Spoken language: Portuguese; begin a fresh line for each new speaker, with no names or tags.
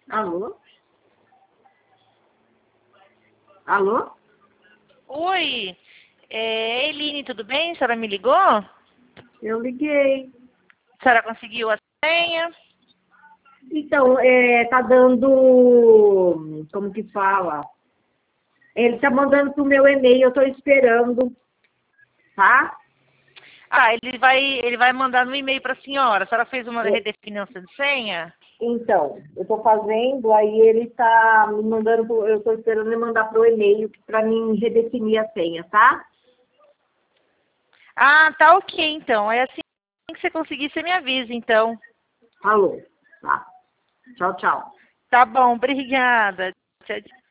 Alô? Alô?
Oi, Eline, tudo bem? A senhora me ligou? A
Eu liguei.
senhora conseguiu a senha?
Então, tá dando... Como que fala? Ele tá mandando pro meu e-mail, eu tô esperando, tá?
Ah, ele vai mandar no e-mail para a senhora. A senhora fez uma redefinição de senha?
Então, eu tô fazendo, aí ele tá me mandando, eu tô esperando ele mandar pro e-mail pra mim redefinir a senha, tá?
Ah, tá ok, então. É assim que você conseguir, você me avisa, então.
Falou, tá? Tchau, tchau.
Tá bom, obrigada. Tchau, tchau.